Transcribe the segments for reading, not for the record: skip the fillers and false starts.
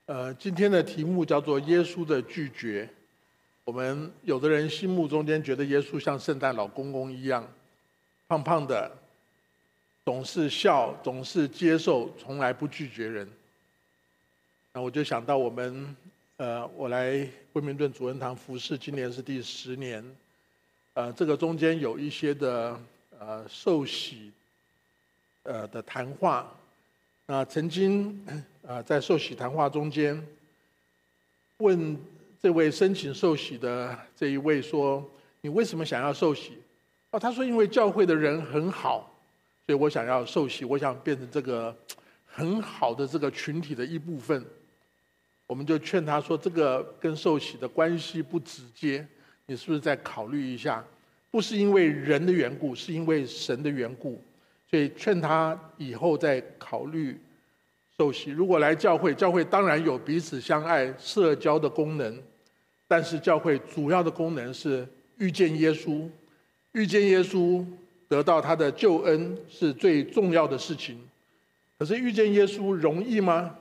今天的题目叫做耶稣的拒绝。我们有的人心目中间觉得耶稣像圣诞老公公一样，胖胖的，总是笑，总是接受，从来不拒绝人。那我就想到我来威明顿主恩堂服侍，今年是第10年。这个中间有一些的受洗的谈话。那曾经在受洗谈话中间，问这位申请受洗的这一位说：“你为什么想要受洗？”他说：“因为教会的人很好，所以我想要受洗，我想变成这个很好的这个群体的一部分。”我们就劝他说：“这个跟受洗的关系不直接，你是不是再考虑一下？不是因为人的缘故，是因为神的缘故。”所以劝他以后再考虑受洗。如果来教会，教会当然有彼此相爱、社交的功能，但是教会主要的功能是遇见耶稣，遇见耶稣得到他的救恩是最重要的事情。可是遇见耶稣容易吗？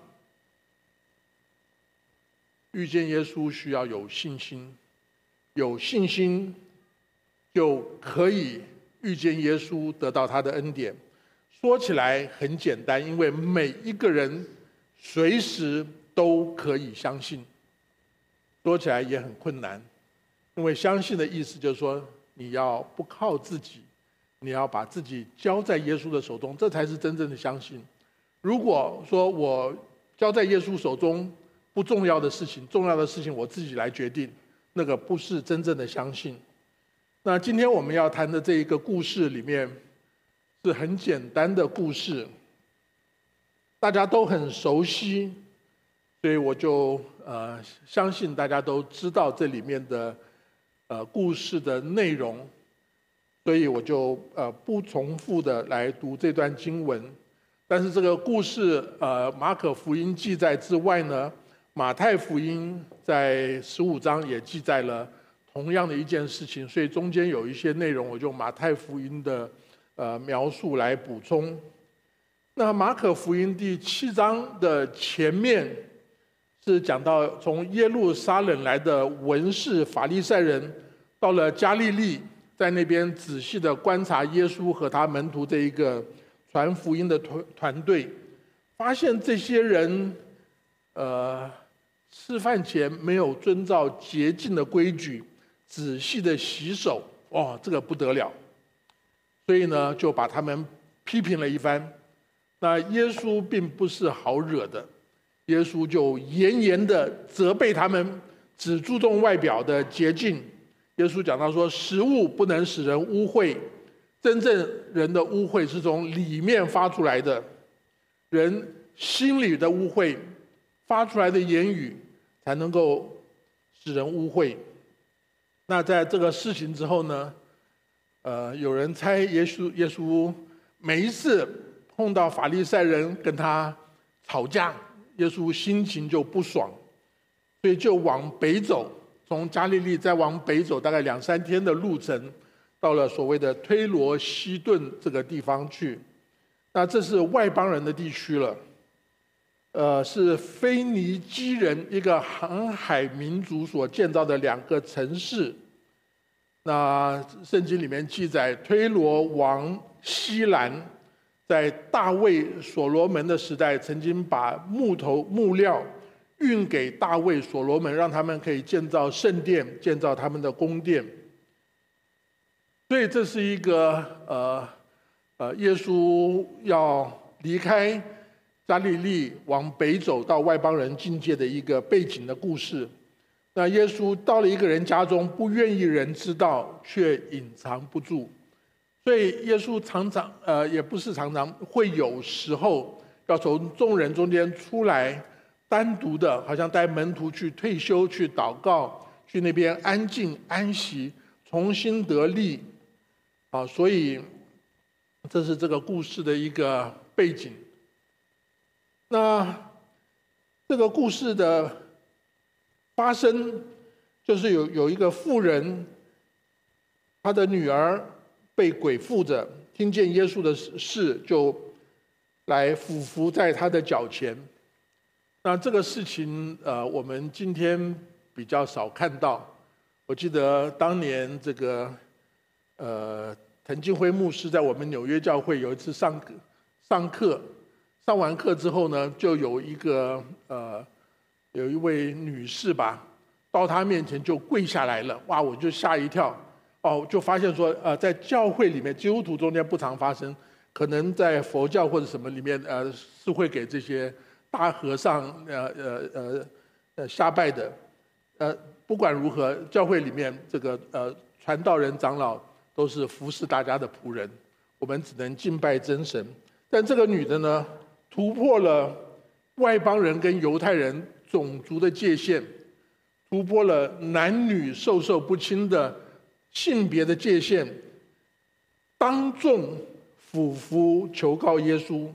遇见耶稣需要有信心，有信心就可以遇见耶稣，得到他的恩典。说起来很简单，因为每一个人随时都可以相信。说起来也很困难，因为相信的意思就是说，你要不靠自己，你要把自己交在耶稣的手中，这才是真正的相信。如果说我交在耶稣手中不重要的事情，重要的事情我自己来决定，那个不是真正的相信。那今天我们要谈的这一个故事里面是很简单的故事，大家都很熟悉，所以我就相信大家都知道这里面的故事的内容，所以我就不重复的来读这段经文。但是这个故事马可福音记载之外呢，马太福音在15章也记载了同样的一件事情，所以中间有一些内容我就马太福音的描述来补充。那马可福音第7章的前面是讲到从耶路撒冷来的文士法利赛人到了加利利，在那边仔细的观察耶稣和他门徒这一个传福音的团队，发现这些人吃饭前没有遵照洁净的规矩仔细的洗手，这个不得了，所以呢就把他们批评了一番。那耶稣并不是好惹的，耶稣就严严的责备他们，只注重外表的洁净。耶稣讲到说，食物不能使人污秽，真正人的污秽是从里面发出来的，人心里的污秽发出来的言语才能够使人污秽。那在这个事情之后呢，有人猜耶稣每一次碰到法利赛人跟他吵架，耶稣心情就不爽，所以就往北走，从加利利再往北走大概2-3天的路程，到了所谓的推罗西顿这个地方去。那这是外邦人的地区了，是腓尼基人一个航海民族所建造的2个城市。那圣经里面记载，推罗王西兰在大卫所罗门的时代，曾经把木料运给大卫所罗门，让他们可以建造圣殿，建造他们的宫殿。所以这是一个耶稣要离开加利利往北走到外邦人境界的一个背景的故事。那耶稣到了一个人家中，不愿意人知道，却隐藏不住。所以耶稣常常也不是常常，会有时候要从众人中间出来，单独的好像带门徒去退休，去祷告，去那边安静安息，重新得力。所以这是这个故事的一个背景。那这个故事的发生就是有一个妇人，她的女儿被鬼附着，听见耶稣的事就来俯伏在他的脚前。 那这个事情我们今天比较少看到。我记得当年这个滕金辉牧师在我们纽约教会有一次上课，上完课之后呢，就有一位女士吧，到他面前就跪下来了。哇，我就吓一跳。就发现说在教会里面基督徒中间不常发生，可能在佛教或者什么里面是会给这些大和尚下拜的。不管如何，教会里面这个传道人长老都是服侍大家的仆人，我们只能敬拜真神。但这个女的呢，突破了外邦人跟犹太人种族的界限，突破了男女授受不亲的性别的界限，当众俯伏求告耶稣。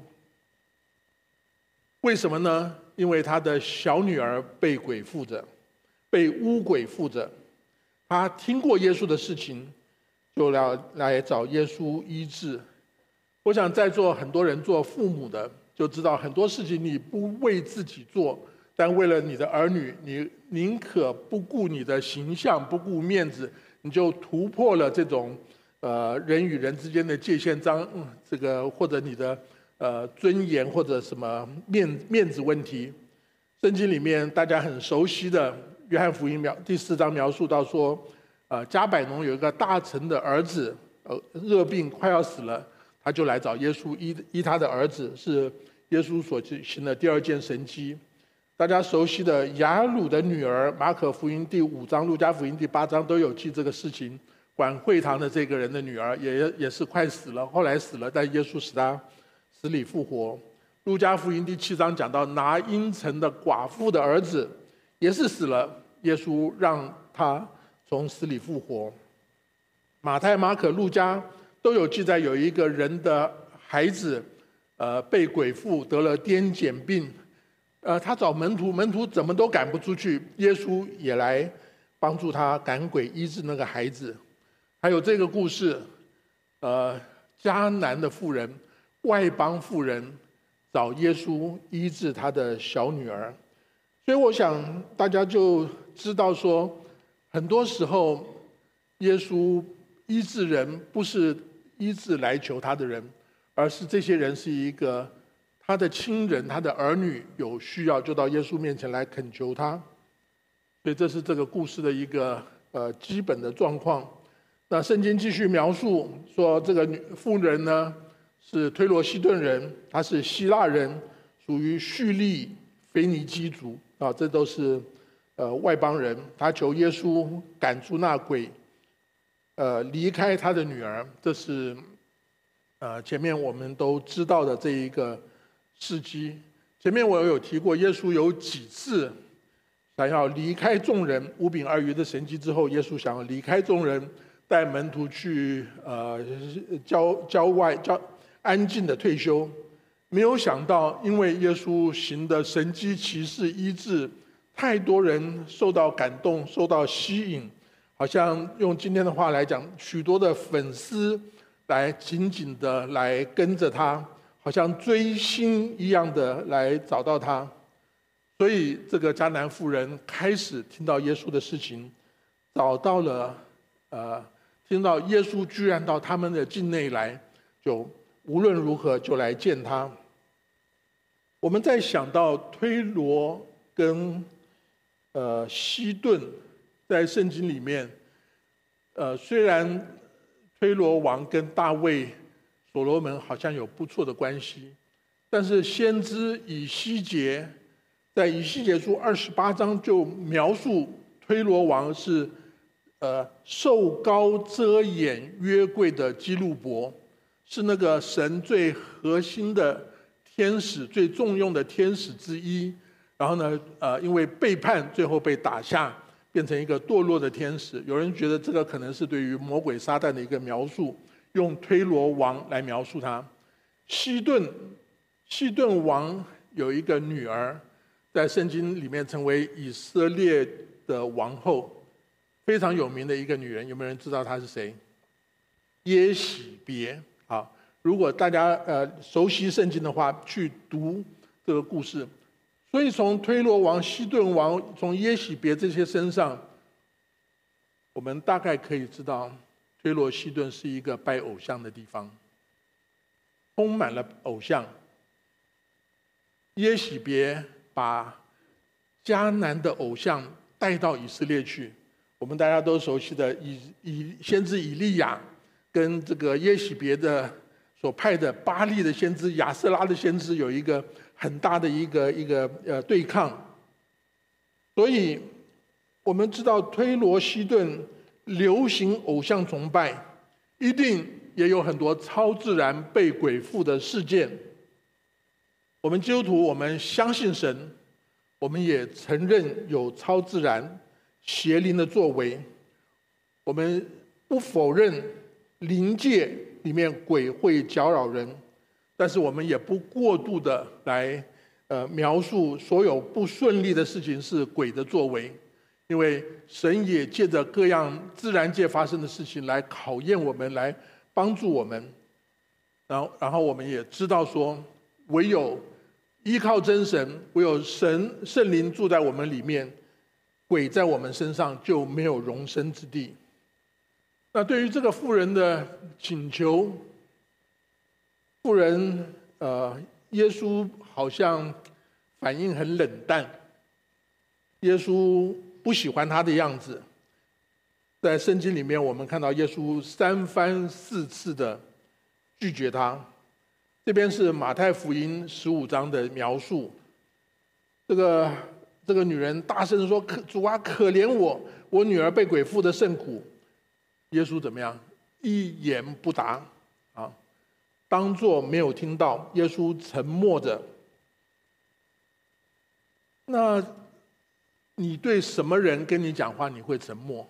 为什么呢？因为他的小女儿被鬼附着，被污鬼附着。他听过耶稣的事情，就来找耶稣医治。我想在座很多人做父母的就知道，很多事情你不为自己做，但为了你的儿女，你宁可不顾你的形象，不顾面子，你就突破了这种人与人之间的界限这个或者你的尊严或者什么面子问题。圣经里面大家很熟悉的约翰福音第4章描述到说，加百农有一个大臣的儿子热病快要死了，他就来找耶稣医他的儿子，是耶稣所行的第2件神迹。大家熟悉的雅鲁的女儿，马可福音第5章、路加福音第8章都有记这个事情。管会堂的这个人的女儿也是快死了，后来死了，但耶稣使她死里复活。路加福音第7章讲到拿因城的寡妇的儿子也是死了，耶稣让他从死里复活。马太、马可、路加都有记载，有一个人的孩子被鬼附，得了癫痫病。他找门徒，门徒怎么都赶不出去，耶稣也来帮助他赶鬼，医治那个孩子。还有这个故事，迦南的妇人，外邦妇人找耶稣医治他的小女儿。所以我想大家就知道说，很多时候耶稣医治人不是医治来求他的人，而是这些人是一个他的亲人，他的儿女有需要就到耶稣面前来恳求他。所以这是这个故事的一个基本的状况。那圣经继续描述说，这个妇人呢是推罗西顿人，她是希腊人，属于叙利腓尼基族啊，这都是外邦人。他求耶稣赶出那鬼，离开他的女儿。这是前面我们都知道的这一个事迹。前面我有提过，耶稣有几次想要离开众人，5饼2鱼的神迹之后，耶稣想要离开众人，带门徒去郊外安静的退休。没有想到，因为耶稣行的神迹奇事医治，太多人受到感动，受到吸引，好像用今天的话来讲，许多的粉丝来紧紧的来跟着他，好像追星一样的来找到他。所以这个迦南妇人开始听到耶稣的事情，找到了听到耶稣居然到他们的境内来，就无论如何就来见他。我们在想到推罗跟西顿在圣经里面，虽然推罗王跟大卫、所罗门好像有不错的关系，但是先知以西结在以西结书28章就描述推罗王是受膏遮掩约柜的基路伯，是那个神最核心的天使，最重用的天使之一。然后呢，因为背叛，最后被打下，变成一个堕落的天使。有人觉得这个可能是对于魔鬼撒旦的一个描述，用推罗王来描述他。西顿王有一个女儿，在圣经里面成为以色列的王后。非常有名的一个女人，有没有人知道她是谁？耶洗别。如果大家熟悉圣经的话，去读这个故事。 所以从推罗王、西顿王、从耶洗别这些身上，我们大概可以知道，推罗西顿是一个拜偶像的地方，充满了偶像。耶洗别把迦南的偶像带到以色列去，我们大家都熟悉的先知以利亚跟这个耶洗别的所派的巴力的先知亚瑟拉的先知有一个很大的一个对抗。所以我们知道推罗西顿流行偶像崇拜，一定也有很多超自然被鬼附的事件。我们基督徒，我们相信神，我们也承认有超自然邪灵的作为，我们不否认灵界里面鬼会搅扰人，但是我们也不过度的来描述所有不顺利的事情是鬼的作为，因为神也借着各样自然界发生的事情来考验我们，来帮助我们。然后我们也知道说，唯有依靠真神，唯有圣灵住在我们里面，鬼在我们身上就没有容身之地。那对于这个妇人的请求，妇人耶稣好像反应很冷淡，耶稣不喜欢她的样子。在圣经里面，我们看到耶稣3番4次的拒绝她。这边是马太福音15章的描述，这个女人大声说：“主啊，可怜我，我女儿被鬼附的甚苦。”耶稣怎么样？一言不答啊，当作没有听到。耶稣沉默着。那你对什么人跟你讲话你会沉默？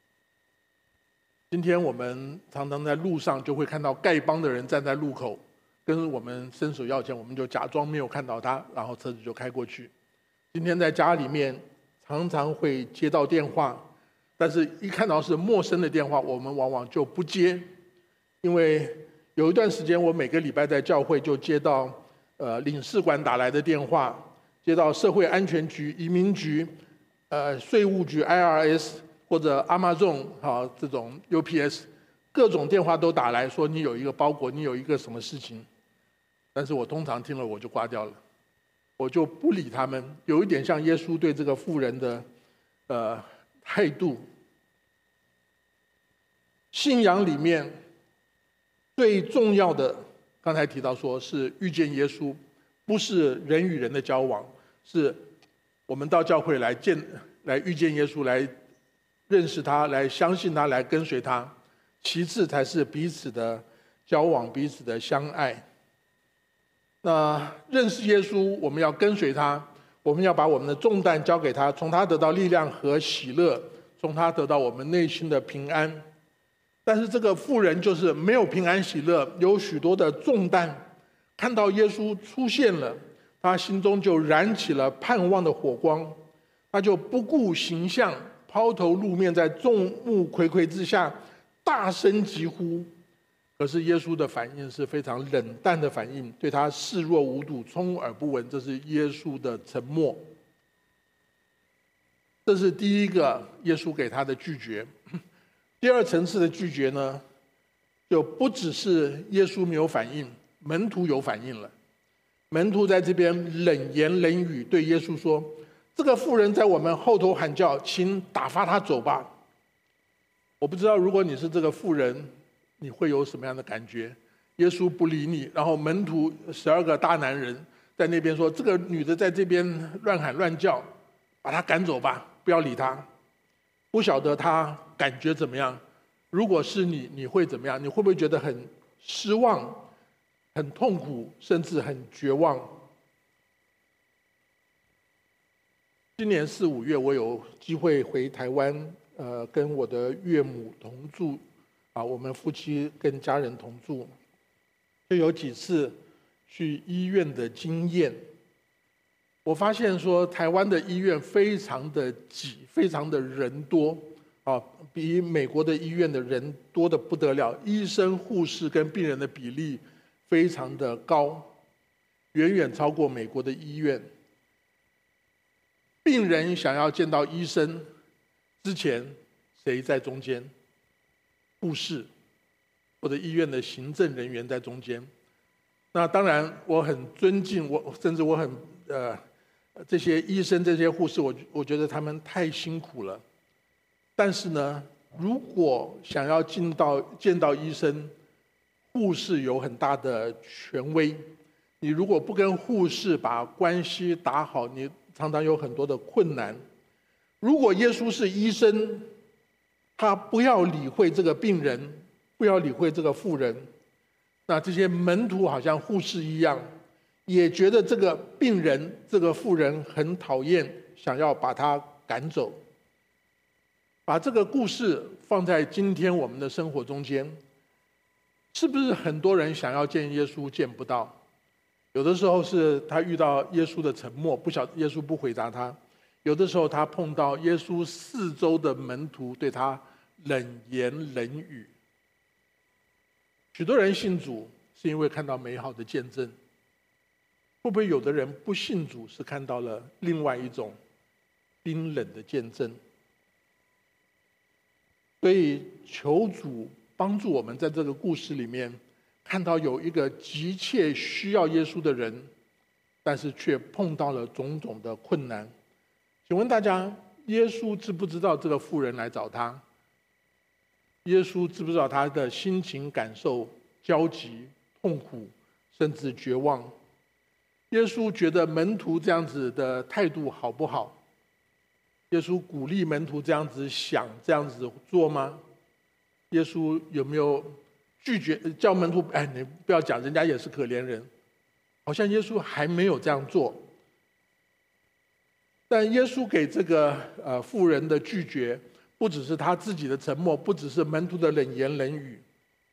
今天我们常常在路上就会看到丐帮的人站在路口，跟我们伸手要钱，我们就假装没有看到他，然后车子就开过去。今天在家里面常常会接到电话，但是一看到是陌生的电话，我们往往就不接。因为有一段时间，我每个礼拜在教会就接到领事馆打来的电话，接到社会安全局、移民局、税务局 IRS 或者 Amazon 这种 UPS， 各种电话都打来说你有一个包裹，你有一个什么事情。但是我通常听了我就挂掉了，我就不理他们，有一点像耶稣对这个妇人的态度。信仰里面最重要的，刚才提到说是遇见耶稣，不是人与人的交往，是我们到教会来遇见耶稣，来认识他，来相信他，来跟随他。其次才是彼此的交往，彼此的相爱。那认识耶稣，我们要跟随他，我们要把我们的重担交给他，从他得到力量和喜乐，从他得到我们内心的平安。但是这个妇人就是没有平安喜乐，有许多的重担。看到耶稣出现了，他心中就燃起了盼望的火光，他就不顾形象，抛头露面，在众目睽睽之下大声疾呼。可是耶稣的反应是非常冷淡的反应，对他视若无睹，充耳不闻。这是耶稣的沉默。这是第一个耶稣给他的拒绝。第二层次的拒绝呢，就不只是耶稣没有反应，门徒有反应了。门徒在这边冷言冷语对耶稣说：“这个妇人在我们后头喊叫，请打发她走吧。”我不知道如果你是这个妇人，你会有什么样的感觉？耶稣不理你，然后门徒12个大男人在那边说：“这个女的在这边乱喊乱叫，把她赶走吧，不要理她。”不晓得她感觉怎么样？如果是你，你会怎么样？你会不会觉得很失望、很痛苦，甚至很绝望？今年4、5月，我有机会回台湾，跟我的岳母同住，我们夫妻跟家人同住，就有几次去医院的经验。我发现说，台湾的医院非常的挤，非常的人多，比美国的医院的人多得不得了，医生、护士跟病人的比例非常的高，远远超过美国的医院。 病人想要见到医生之前，谁在中间？护士或者医院的行政人员在中间。那当然，我很尊敬甚至我很这些医生、这些护士，我觉得他们太辛苦了。但是呢，如果想要见到医生，护士有很大的权威。你如果不跟护士把关系打好，你常常有很多的困难。如果耶稣是医生，他不要理会这个病人，不要理会这个妇人，那这些门徒好像护士一样，也觉得这个病人、这个妇人很讨厌，想要把他赶走。把这个故事放在今天我们的生活中间，是不是很多人想要见耶稣见不到？有的时候是他遇到耶稣的沉默，不晓得耶稣不回答他；有的时候他碰到耶稣四周的门徒对他冷言冷语。许多人信主是因为看到美好的见证，会不会有的人不信主是看到了另外一种冰冷的见证？所以求主帮助我们在这个故事里面看到有一个急切需要耶稣的人，但是却碰到了种种的困难。请问大家，耶稣知不知道这个妇人来找他？耶稣知不知道他的心情感受、焦急、痛苦，甚至绝望？耶稣觉得门徒这样子的态度好不好？耶稣鼓励门徒这样子想、这样子做吗？耶稣有没有拒绝叫门徒？哎，你不要讲，人家也是可怜人。好像耶稣还没有这样做。但耶稣给这个妇人的拒绝，不只是他自己的沉默，不只是门徒的冷言冷语。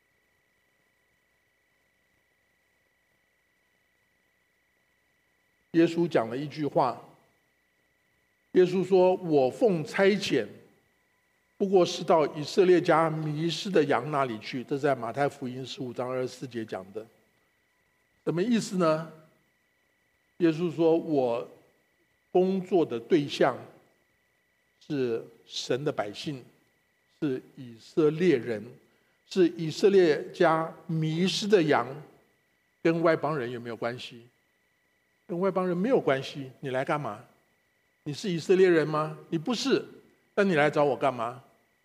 耶稣讲了一句话，耶稣说：“我奉差遣，不过是到以色列家迷失的羊那里去。”这是在马太福音15章24节讲的。什么意思呢？耶稣说：“我工作的对象是神的百姓，是以色列人，是以色列家迷失的羊，跟外邦人有没有关系？跟外邦人没有关系。你来干嘛？你是以色列人吗？你不是，那你来找我干嘛？”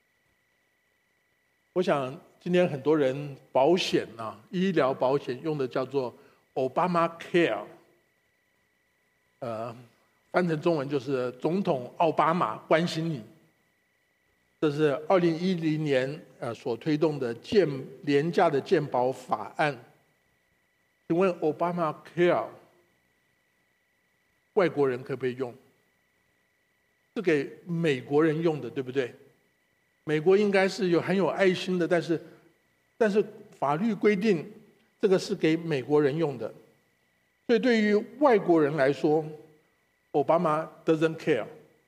我想今天很多人保险啊，医疗保险用的叫做 Obamacare， 翻成中文就是总统奥巴马关心你。这是2010年所推动的廉价的健保法案。请问 Obamacare 外国人可不可以用？是给美国人用的，对不对？美国应该是很有爱心的，但是法律规定这个是给美国人用的。所以对于外国人来说，奥巴马 doesn't care，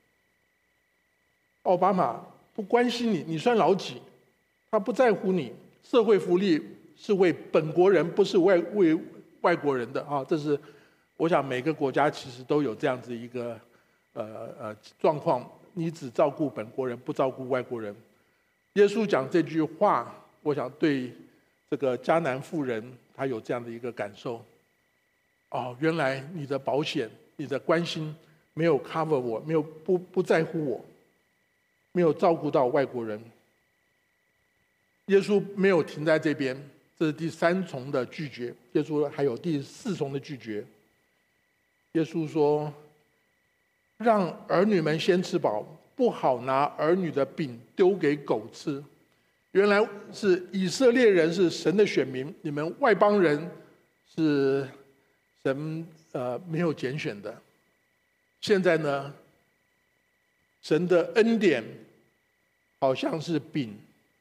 奥巴马不关心你，你算老几？他不在乎你。社会福利是为本国人，不是为外国人的啊！这是我想每个国家其实都有这样子一个状况，你只照顾本国人，不照顾外国人。耶稣讲这句话，我想对这个迦南妇人，她有这样的一个感受。哦，原来你的保险、你的关心没有 cover 我，没有不在乎我，没有照顾到外国人。耶稣没有停在这边，这是第3重的拒绝。耶稣还有第4重的拒绝。耶稣说：“让儿女们先吃饱，不好拿儿女的饼丢给狗吃。”原来是以色列人是神的选民，你们外邦人是神没有拣选的。现在呢，神的恩典好像是饼，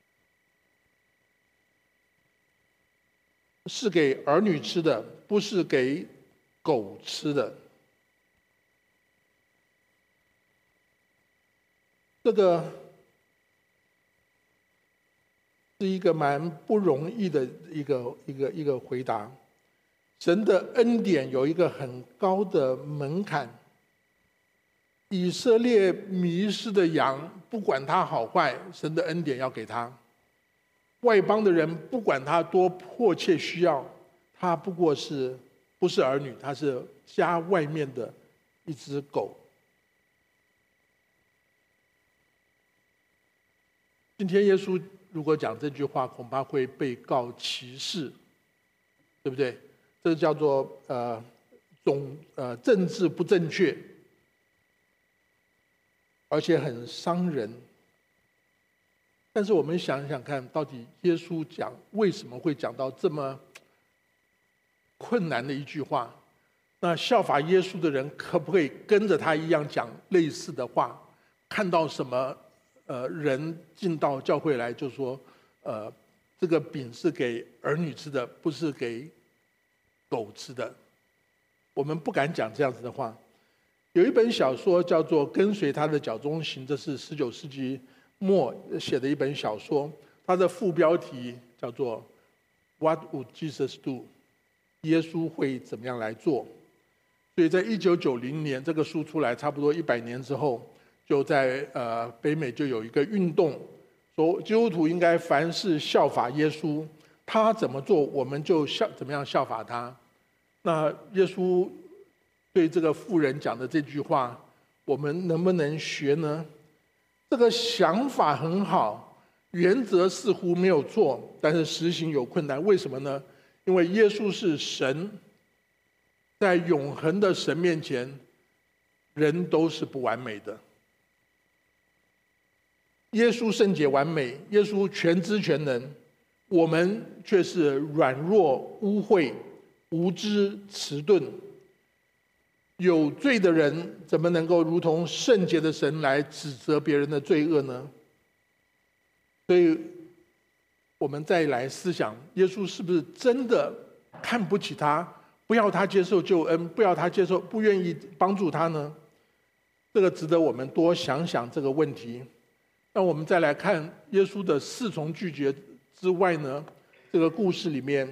是给儿女吃的，不是给狗吃的。这个是一个蛮不容易的一个回答。神的恩典有一个很高的门槛， 以色列迷失的羊，不管他好坏，神的恩典要给他；外邦的人，不管他多迫切需要，他不过是不是儿女，他是家外面的一只狗。今天耶稣如果讲这句话，恐怕会被告歧视，对不对？这叫做政治不正确，而且很伤人。但是我们想想看，到底耶稣为什么会讲到这么困难的一句话？那效法耶稣的人可不可以跟着他一样讲类似的话？看到什么人进到教会来就说这个饼是给儿女吃的，不是给狗吃的。我们不敢讲这样子的话。有一本小说叫做《跟随他的脚中行》，这是19世纪末写的一本小说，它的副标题叫做 What would Jesus do？ 耶稣会怎么样来做？所以在1990年这个书出来，差不多100年之后，就在北美就有一个运动，说基督徒应该凡事效法耶稣，他怎么做我们就怎么样效法他。那耶稣对这个妇人讲的这句话，我们能不能学呢？这个想法很好，原则似乎没有错，但是实行有困难。为什么呢？因为耶稣是神，在永恒的神面前，人都是不完美的。耶稣圣洁完美，耶稣全知全能，我们却是软弱、污秽、无知、迟钝。有罪的人怎么能够如同圣洁的神来指责别人的罪恶呢？所以我们再来思想，耶稣是不是真的看不起他，不要他接受救恩，不愿意帮助他呢？这个值得我们多想想这个问题。那我们再来看耶稣的4重拒绝之外呢，这个故事里面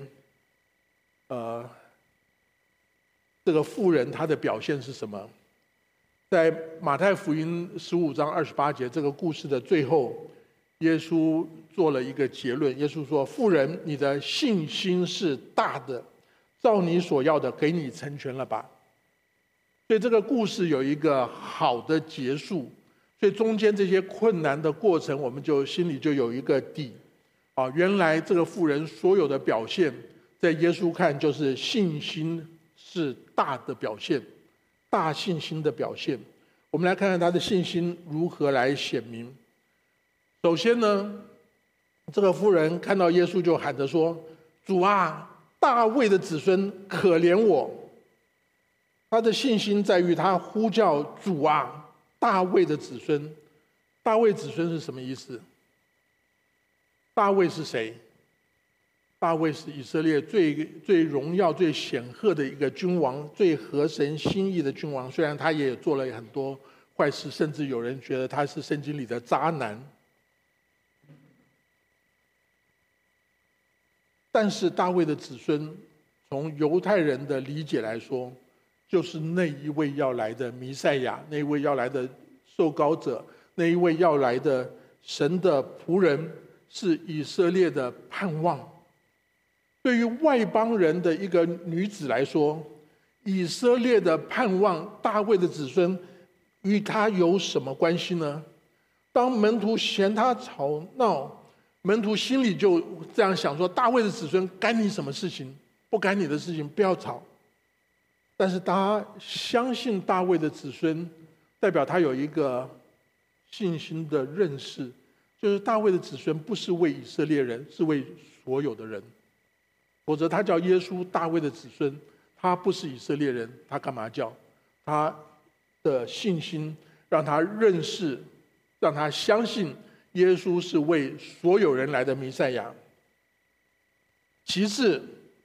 这个妇人她的表现是什么？在马太福音15章28节这个故事的最后，耶稣做了一个结论。耶稣说：“妇人，你的信心是大的，照你所要的给你成全了吧。”所以这个故事有一个好的结束。所以中间这些困难的过程，我们就心里就有一个底。原来这个妇人所有的表现，在耶稣看就是信心是大的表现，大信心的表现。我们来看看他的信心如何来显明。首先呢，这个妇人看到耶稣就喊着说：“主啊，大卫的子孙，可怜我。”他的信心在于他呼叫主啊，大卫的子孙。大卫子孙是什么意思？大卫是谁？大卫是以色列最荣耀、最显赫的一个君王，最合神心意的君王。虽然他也做了很多坏事，甚至有人觉得他是圣经里的渣男，但是大卫的子孙，从犹太人的理解来说，就是那一位要来的弥赛亚，那一位要来的受膏者，那一位要来的神的仆人，是以色列的盼望。对于外邦人的一个女子来说，以色列的盼望，大卫的子孙，与他有什么关系呢？当门徒嫌他吵闹，门徒心里就这样想说：大卫的子孙干你什么事情？不干你的事情，不要吵。但是他相信大卫的子孙，代表他有一个信心的认识，就是大卫的子孙不是为以色列人，是为所有的人。否则他叫耶稣大卫的子孙，他不是以色列人，他干嘛叫？他的信心让他认识，让他相信耶稣是为所有人来的弥赛亚。其次，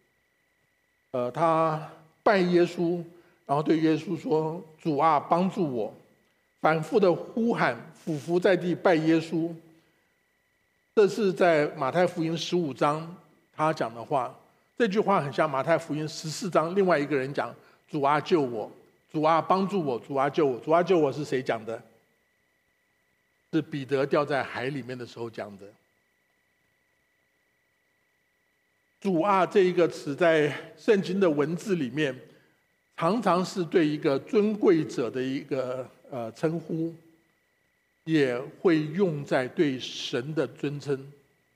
他拜耶稣，然后对耶稣说：“主啊，帮助我！”反复的呼喊，俯伏在地拜耶稣。这是在马太福音15章他讲的话。这句话很像马太福音14章另外一个人讲：“主啊，救我！” 主啊，帮助我！主啊，救我！主啊，救我！是谁讲的？是彼得掉在海里面的时候讲的。主啊，这一个词在圣经的文字里面，常常是对一个尊贵者的一个称呼，也会用在对神的尊称。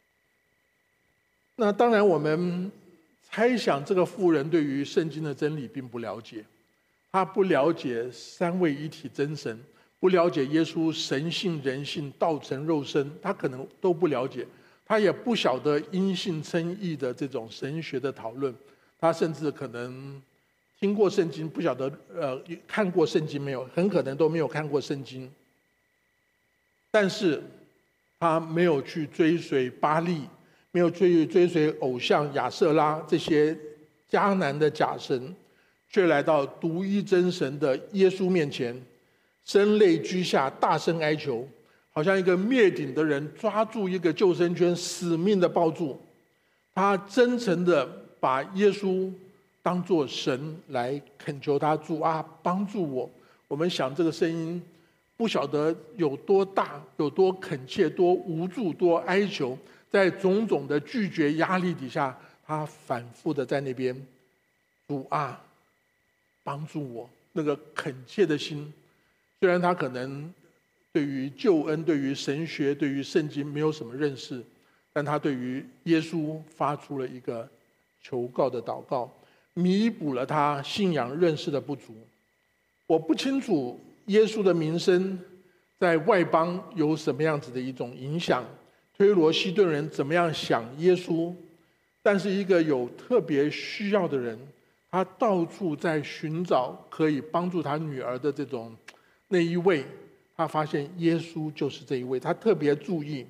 那当然，我们猜想这个妇人对于圣经的真理并不了解，她不了解三位一体真神，不了解耶稣神性人性道成肉身，她可能都不了解。他也不晓得因信称义的这种神学的讨论，他甚至可能听过圣经，不晓得看过圣经没有，很可能都没有看过圣经。但是他没有去追随巴力，没有追随偶像亚舍拉这些迦南的假神，却来到独一真神的耶稣面前，声泪俱下，大声哀求。好像一个灭顶的人抓住一个救生圈，死命的抱住他，真诚的把耶稣当作神来恳求他，主啊，帮助我。我们想这个声音不晓得有多大，有多恳切，多无助，多哀求，在种种的拒绝压力底下，他反复的在那边，主啊，帮助我。那个恳切的心，虽然他可能对于救恩、对于神学、对于圣经没有什么认识，但他对于耶稣发出了一个求告的祷告，弥补了他信仰认识的不足。我不清楚耶稣的名声在外邦有什么样子的一种影响，推罗西顿人怎么样想耶稣，但是一个有特别需要的人，他到处在寻找可以帮助他女儿的这种那一位。他发现耶稣就是这一位，他特别注意。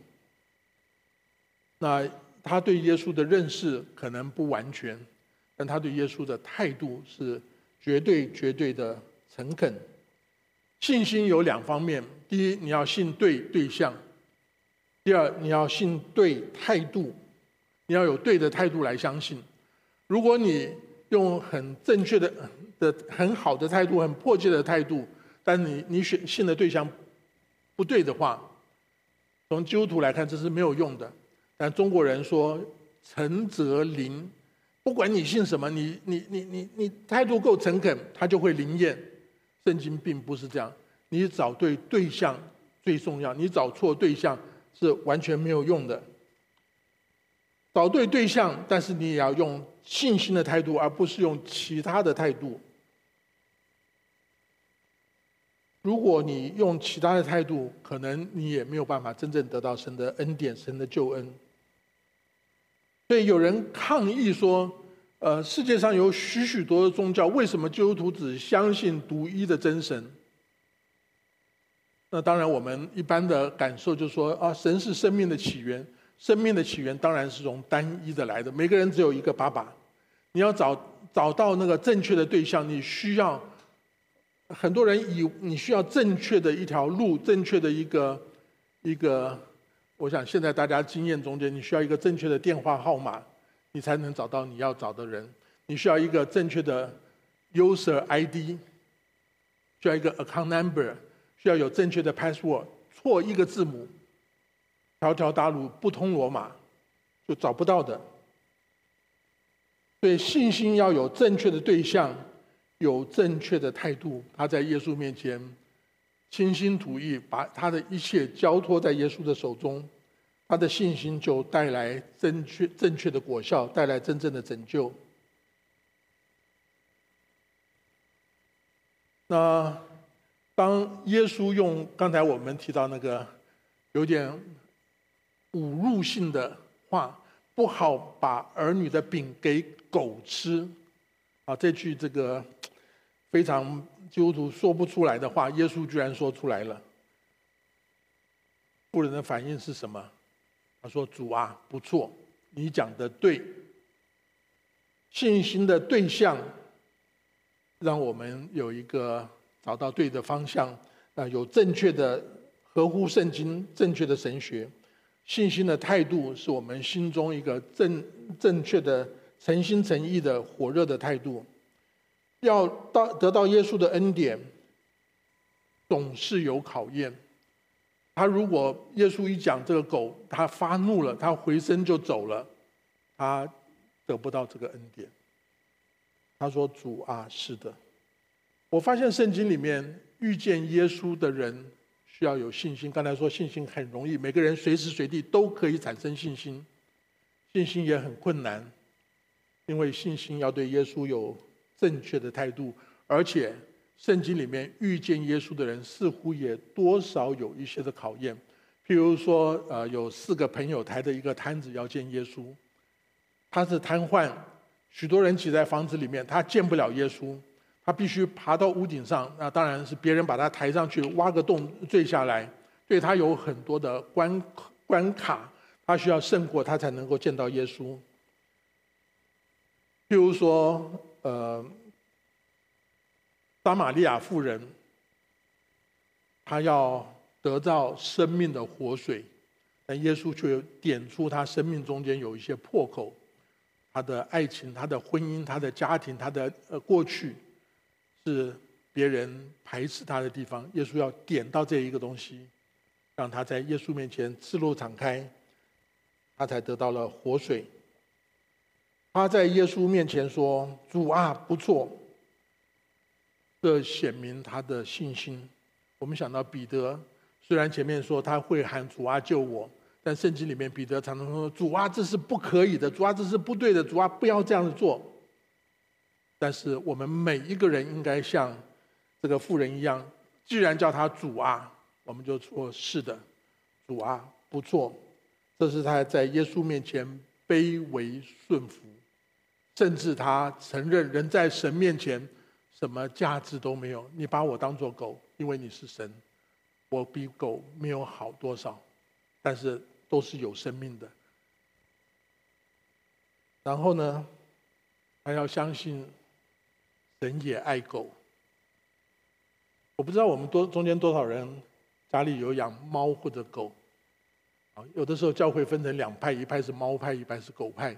那他对耶稣的认识可能不完全，但他对耶稣的态度是绝对的诚恳。信心有两方面：第一，你要信对对象；第二，你要信对态度，你要有对的态度来相信。如果你用很正确的、很好的态度、很迫切的态度，但你信的对象不对的话，从基督徒来看这是没有用的。但中国人说诚则灵，不管你信什么，你态度够诚恳，它就会灵验。圣经并不是这样，你找对对象最重要，你找错对象是完全没有用的。找对对象，但是你也要用信心的态度，而不是用其他的态度。如果你用其他的态度，可能你也没有办法真正得到神的恩典、神的救恩。所以有人抗议说，世界上有许许多的宗教，为什么基督徒只相信独一的真神？那当然，我们一般的感受就是说，啊，神是生命的起源，生命的起源当然是从单一的来的，每个人只有一个爸爸。你要找到那个正确的对象，你需要。很多人你需要正确的一条路，正确的一个，我想现在大家经验中间，你需要一个正确的电话号码，你才能找到你要找的人。你需要一个正确的 user ID， 需要一个 account number， 需要有正确的 password， 错一个字母，条条大路不通罗马，就找不到的。所以信心要有正确的对象。有正确的态度，他在耶稣面前倾心吐意，把他的一切交托在耶稣的手中，他的信心就带来正确的果效，带来真正的拯救。那当耶稣用刚才我们提到那个有点侮辱性的话，不好把儿女的饼给狗吃啊，这句这个非常基督徒说不出来的话，耶稣居然说出来了。妇人的反应是什么？他说：“主啊，不错，你讲的对。信心的对象，让我们有一个找到对的方向，有正确的合乎圣经、正确的神学。信心的态度是我们心中一个正确的、诚心诚意的火热的态度。 要得到耶稣的恩典，总是有考验。他如果耶稣一讲这个狗，他发怒了，他回身就走了，他得不到这个恩典。他说：“主啊，是的。”我发现圣经里面遇见耶稣的人需要有信心。刚才说信心很容易，每个人随时随地都可以产生信心，信心也很困难，因为信心要对耶稣有正确的态度，而且圣经里面遇见耶稣的人似乎也多少有一些的考验。譬如说，有4个朋友抬着一个摊子要见耶稣，他是瘫痪，许多人挤在房子里面，他见不了耶稣，他必须爬到屋顶上，那当然是别人把他抬上去，挖个洞坠下来，对他有很多的关卡，他需要胜过，他才能够见到耶稣。譬如说，撒玛利亚妇人，她要得到生命的活水，但耶稣却点出她生命中间有一些破口，她的爱情、她的婚姻、她的家庭、她的过去，是别人排斥她的地方。耶稣要点到这一个东西，让她在耶稣面前赤露敞开，她才得到了活水。她在耶稣面前说：“主啊，不错。”这显明他的信心。我们想到彼得，虽然前面说他会喊主啊救我，但圣经里面彼得常常说：“主啊，这是不可以的，主啊，这是不对的，主啊，不要这样子做。”但是我们每一个人应该像这个妇人一样，既然叫他主啊，我们就说是的，主啊，不错。这是他在耶稣面前卑微顺服，甚至他承认人在神面前什么价值都没有，你把我当作狗，因为你是神，我比狗没有好多少，但是都是有生命的。然后呢，还要相信神也爱狗。我不知道我们中间多少人家里有养猫或者狗，有的时候教会分成2派，一派是猫派，一派是狗派。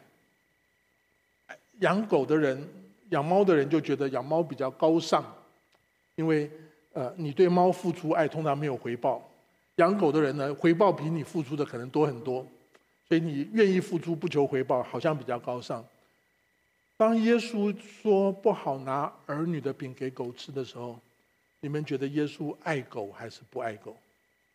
养狗的人、养猫的人就觉得养猫比较高尚，因为你对猫付出爱通常没有回报，养狗的人呢，回报比你付出的可能多很多，所以你愿意付出不求回报，好像比较高尚。当耶稣说不好拿儿女的饼给狗吃的时候，你们觉得耶稣爱狗还是不爱狗？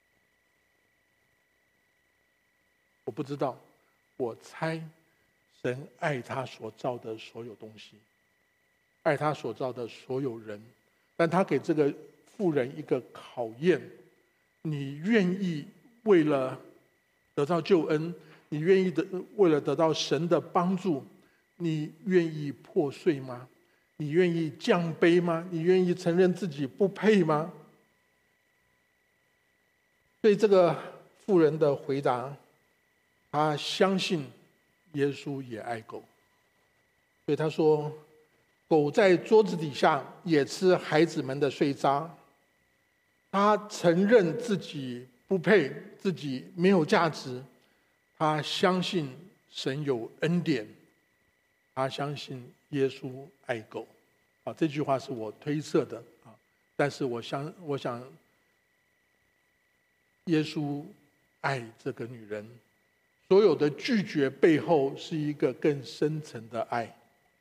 我不知道，我猜神爱他所造的所有东西，爱他所造的所有人，但他给这个妇人一个考验：你愿意为了得到救恩，你愿意为了得到神的帮助，你愿意破碎吗？你愿意降卑吗？你愿意承认自己不配吗？对这个妇人的回答，他相信耶稣也爱狗，所以他说：“狗在桌子底下也吃孩子们的碎渣。”他承认自己不配，自己没有价值，他相信神有恩典，他相信耶稣爱狗。这句话是我推测的但是我想耶稣爱这个女人，所有的拒绝背后是一个更深层的爱。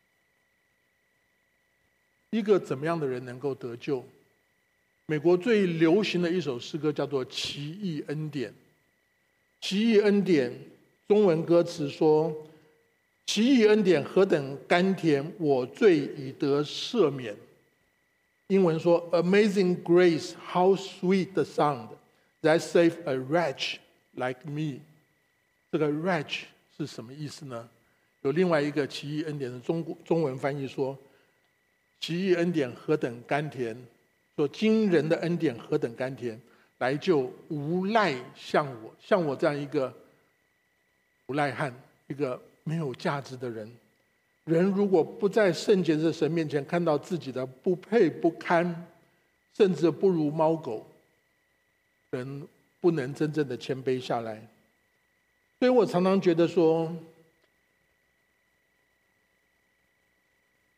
一个怎么样的人能够得救？美国最流行的一首诗歌叫做《奇异恩典》。奇异恩典中文歌词说：“奇异恩典何等甘甜，我罪已得赦免。”英文说 ：“Amazing grace, how sweet the sound that saved a wretch like me。”这个 wretch 是什么意思呢？有另外一个奇异恩典的中文翻译说：“奇异恩典何等甘甜，说惊人的恩典何等甘甜，来救无赖像我这样一个无赖汉，一个没有价值的人。人如果不在圣洁的神面前看到自己的不配不堪，甚至不如猫狗，人不能真正的谦卑下来。所以我常常觉得说，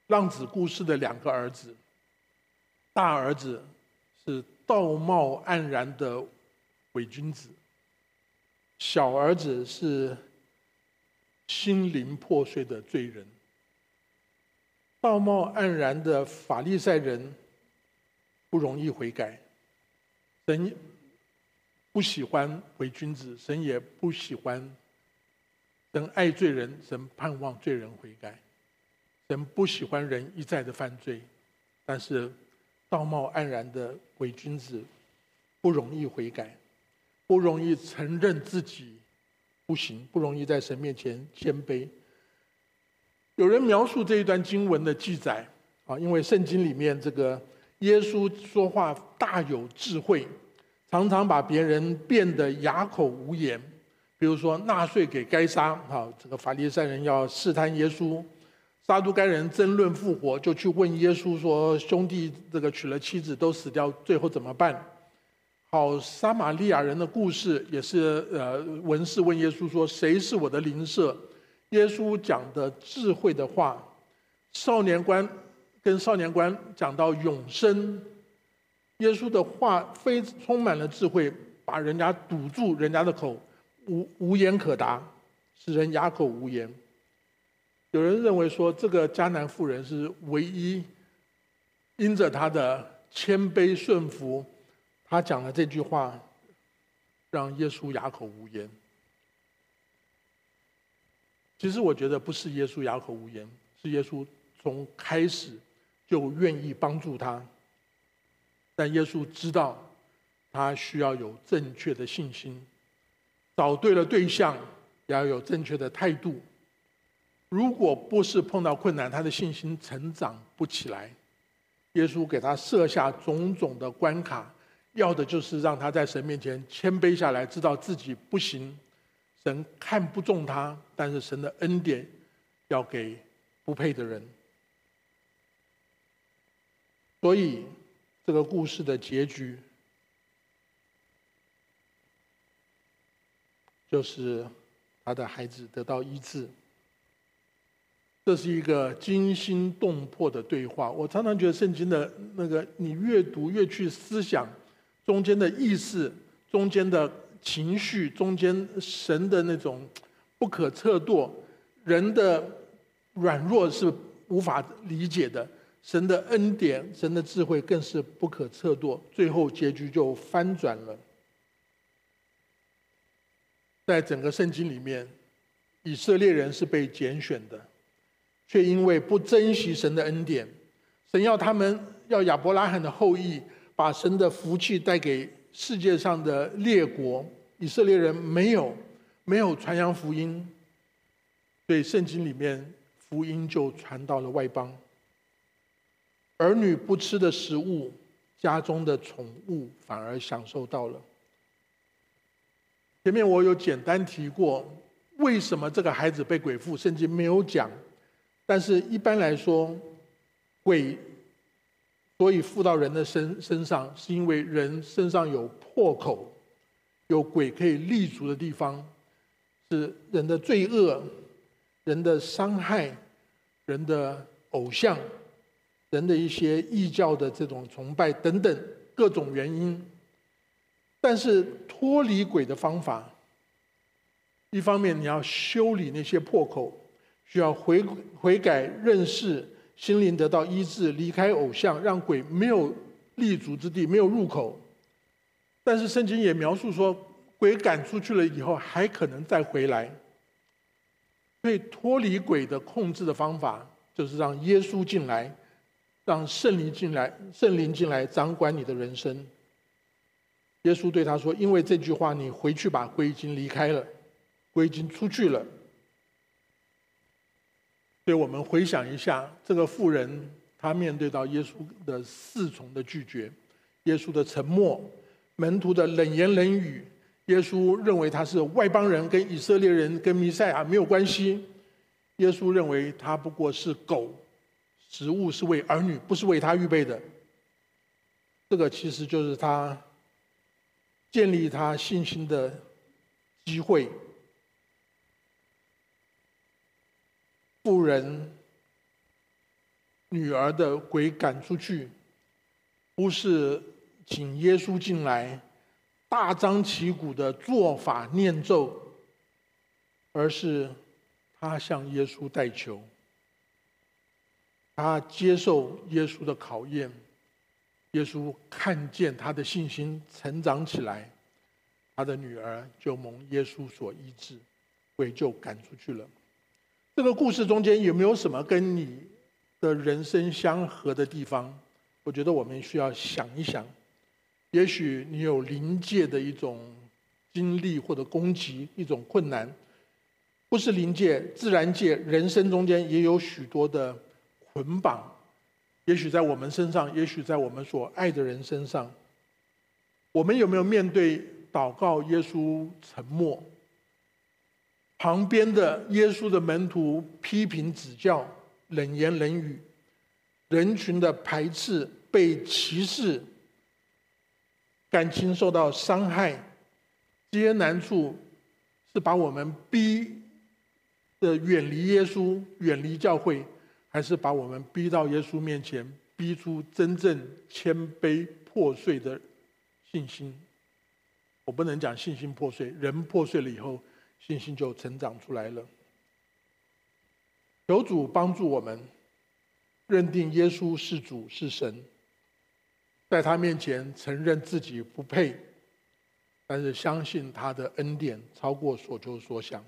浪子故事的2个儿子，大儿子是道貌岸然的伪君子，小儿子是心灵破碎的罪人。道貌岸然的法利赛人不容易悔改，神不喜欢伪君子，神也不喜欢，神爱罪人，神盼望罪人悔改。神不喜欢人一再的犯罪，但是道貌岸然的伪君子不容易悔改，不容易承认自己不行，不容易在神面前谦卑。有人描述这一段经文的记载啊，因为圣经里面这个耶稣说话大有智慧，常常把别人变得哑口无言。比如说纳税给该撒啊，这个法利赛人要试探耶稣，撒都该人争论复活，就去问耶稣说：兄弟这个娶了妻子都死掉，最后怎么办？好，撒玛利亚人的故事也是文士问耶稣说：谁是我的邻舍？耶稣讲的智慧的话，少年官跟少年官讲到永生，耶稣的话充满了智慧，把人家堵住人家的口，无言可答，使人哑口无言。有人认为说，这个迦南妇人是唯一因着她的谦卑顺服，她讲了这句话，让耶稣哑口无言。其实我觉得不是耶稣哑口无言，是耶稣从开始就愿意帮助他。但耶稣知道他需要有正确的信心，找对了对象，也要有正确的态度。如果不是碰到困难，他的信心成长不起来。耶稣给他设下种种的关卡，要的就是让他在神面前谦卑下来，知道自己不行。神看不中他，但是神的恩典要给不配的人。所以这个故事的结局就是他的孩子得到医治。这是一个惊心动魄的对话。我常常觉得圣经的那个，你越读越去思想中间的意思，中间的情绪，中间神的那种不可测度，人的软弱是无法理解的，神的恩典，神的智慧更是不可测度。最后结局就翻转了。在整个圣经里面，以色列人是被拣选的，却因为不珍惜神的恩典，神要他们要亚伯拉罕的后裔把神的福气带给世界上的列国，以色列人没有传扬福音，所以圣经里面福音就传到了外邦。儿女不吃的食物，家中的宠物反而享受到了。前面我有简单提过，为什么这个孩子被鬼附，圣经没有讲。但是一般来说，鬼所以附到人的身上，是因为人身上有破口，有鬼可以立足的地方，是人的罪恶、人的伤害、人的偶像、人的一些异教的这种崇拜等等各种原因。但是脱离鬼的方法，一方面你要修理那些破口，需要悔改认识，心灵得到医治，离开偶像，让鬼没有立足之地，没有入口。但是圣经也描述说，鬼赶出去了以后还可能再回来。所以脱离鬼的控制的方法，就是让耶稣进来，让圣灵进来掌管你的人生。耶稣对他说，因为这句话你回去吧，鬼已经离开了，鬼已经出去了。所以我们回想一下，这个妇人她面对到耶稣的4重的拒绝，耶稣的沉默，门徒的冷言冷语，耶稣认为他是外邦人，跟以色列人跟弥赛亚没有关系。耶稣认为他不过是狗，食物是为儿女，不是为他预备的。这个其实就是他建立他信心的机会。妇人女儿的鬼赶出去，不是请耶稣进来大张旗鼓的做法念咒，而是他向耶稣代求，他接受耶稣的考验，耶稣看见他的信心成长起来，他的女儿就蒙耶稣所医治，鬼就赶出去了。这个故事中间有没有什么跟你的人生相合的地方？我觉得我们需要想一想。也许你有灵界的一种经历或者攻击，一种困难，不是灵界，自然界人生中间也有许多的捆绑，也许在我们身上，也许在我们所爱的人身上。我们有没有面对祷告耶稣沉默，旁边的耶稣的门徒批评指教，冷言冷语，人群的排斥，被歧视，感情受到伤害，这些难处是把我们逼的远离耶稣，远离教会，还是把我们逼到耶稣面前，逼出真正谦卑破碎的信心？我不能讲信心破碎，人破碎了以后，信心就成长出来了。求主帮助我们认定耶稣是主是神，在他面前承认自己不配，但是相信他的恩典超过所求所想。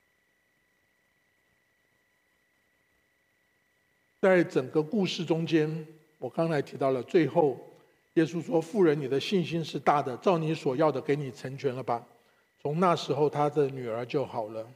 在整个故事中间，我刚才提到了最后耶稣说，妇人，你的信心是大的，照你所要的给你成全了吧。从那时候他的女儿就好了。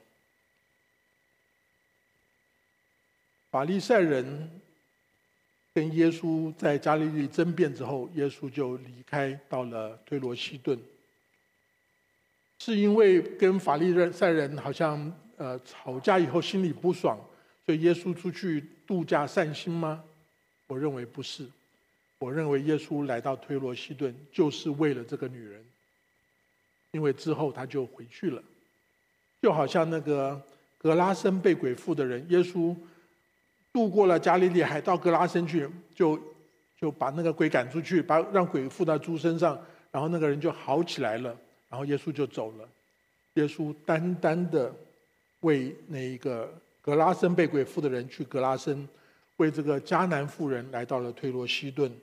法利赛人跟耶稣在加利利争辩之后，耶稣就离开到了推罗西顿。是因为跟法利赛人好像吵架以后心里不爽，所以耶稣出去度假散心吗？我认为不是。我认为耶稣来到推罗西顿就是为了这个女人，因为之后他就回去了。就好像那个格拉森被鬼附的人，耶稣渡过了加利利海到格拉森去，就把那个鬼赶出去，让鬼附到猪身上，然后那个人就好起来了，然后耶稣就走了。耶稣单单的为那一个格拉森被鬼附的人去格拉森，为这个迦南妇人来到了推罗西顿。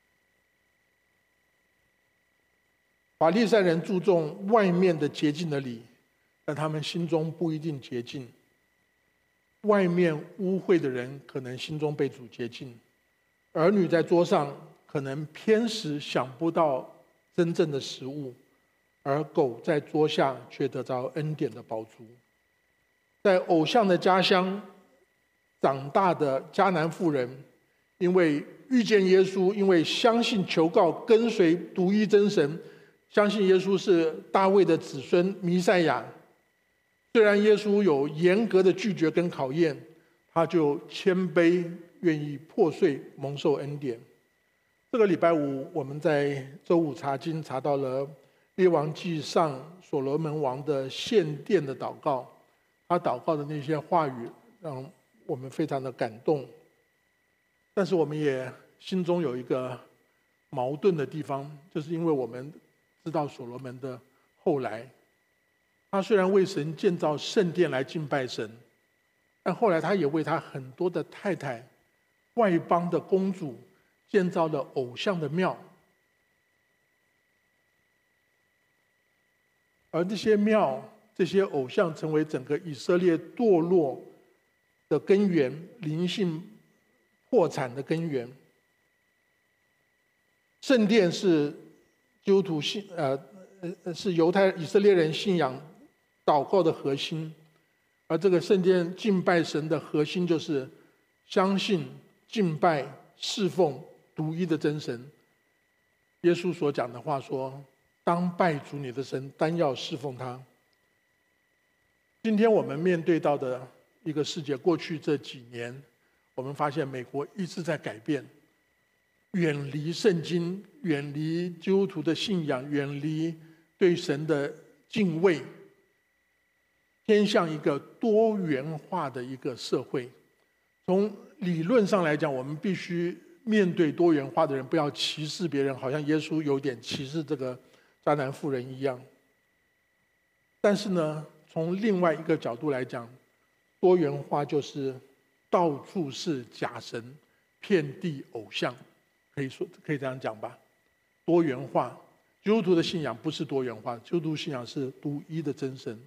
法利赛人注重外面的洁净的礼，但他们心中不一定洁净。外面污秽的人可能心中被主洁净，儿女在桌上可能偏食，想不到真正的食物，而狗在桌下却得到恩典的饱足。在偶像的家乡长大的迦南妇人，因为遇见耶稣，因为相信求告跟随独一真神，相信耶稣是大卫的子孙弥赛亚，虽然耶稣有严格的拒绝跟考验，他就谦卑，愿意破碎，蒙受恩典。这个礼拜五我们在周五查经查到了列王纪上所罗门王的献殿的祷告，他祷告的那些话语让我们非常的感动。但是我们也心中有一个矛盾的地方，就是因为我们知道所罗门的后来，他虽然为神建造圣殿来敬拜神，但后来他也为他很多的太太、外邦的公主建造了偶像的庙，而这些庙、这些偶像成为整个以色列堕落的根源，灵性破产的根源。圣殿是基督徒是犹太以色列人信仰祷告的核心，而这个圣殿敬拜神的核心就是相信、敬拜、侍奉独一的真神。耶稣所讲的话说：“当拜主你的神，单要侍奉他。”今天我们面对到的一个世界，过去这几年，我们发现美国一直在改变，远离圣经，远离基督徒的信仰，远离对神的敬畏，偏向一个多元化的一个社会。 从理论上来讲，我们必须面对多元化的人，不要歧视别人，好像耶稣有点歧视这个渣男妇人一样。但是呢，从另外一个角度来讲，多元化就是到处是假神，遍地偶像，可以这样讲吧。多元化，基督徒的信仰不是多元化，基督徒信仰是独一的真神，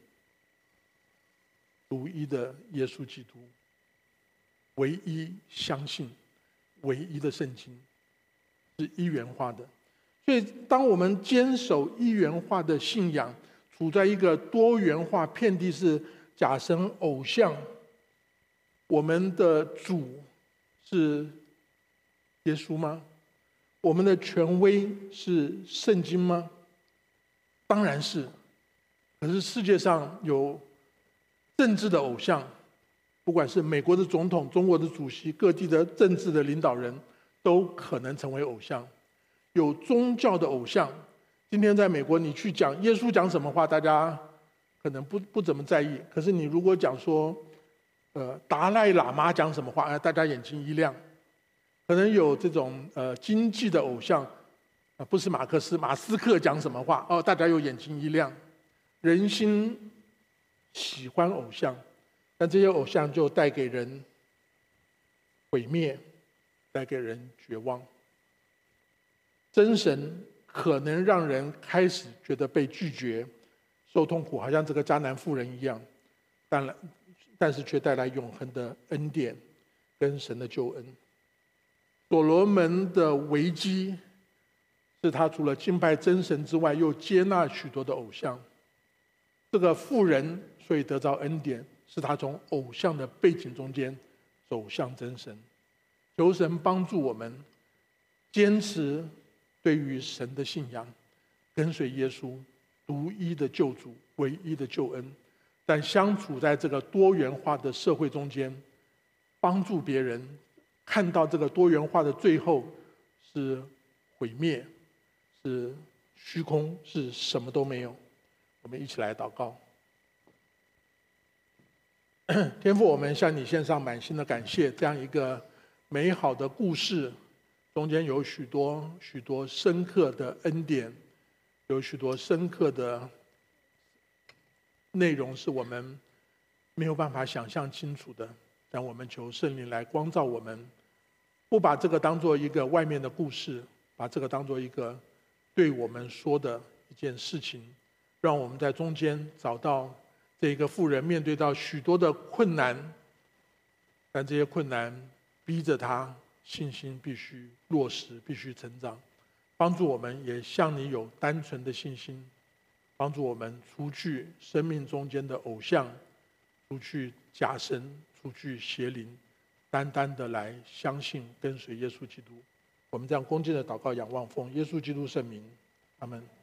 独一的耶稣基督，唯一相信，唯一的圣经，是一元化的。所以，当我们坚守一元化的信仰，处在一个多元化、遍地是假神偶像，我们的主是耶稣吗？我们的权威是圣经吗？当然是。可是世界上有政治的偶像，不管是美国的总统、中国的主席、各地的政治的领导人，都可能成为偶像。有宗教的偶像，今天在美国，你去讲耶稣讲什么话，大家可能不怎么在意。可是你如果讲说，达赖喇嘛讲什么话，大家眼睛一亮。可能有这种经济的偶像，不是马斯克讲什么话，大家又眼睛一亮。人心喜欢偶像，但这些偶像就带给人毁灭，带给人绝望。真神可能让人开始觉得被拒绝，受痛苦，好像这个渣男妇人一样，但是却带来永恒的恩典跟神的救恩。所罗门的危机是他除了敬拜真神之外，又接纳许多的偶像。这个妇人所以得到恩典，是他从偶像的背景中间走向真神。求神帮助我们坚持对于神的信仰，跟随耶稣独一的救主，唯一的救恩。但相处在这个多元化的社会中间，帮助别人看到这个多元化的最后是毁灭，是虚空，是什么都没有。我们一起来祷告。天父，我们向你献上满心的感谢，这样一个美好的故事中间有许多许多深刻的恩典，有许多深刻的内容是我们没有办法想象清楚的。但我们求圣灵来光照我们，不把这个当作一个外面的故事，把这个当作一个对我们说的一件事情，让我们在中间找到这个妇人面对到许多的困难，但这些困难逼着他信心必须落实，必须成长。帮助我们也像你有单纯的信心，帮助我们除去生命中间的偶像，除去假神，除去邪灵，单单的来相信跟随耶稣基督。我们这样恭敬的祷告仰望，奉耶稣基督圣名，阿们。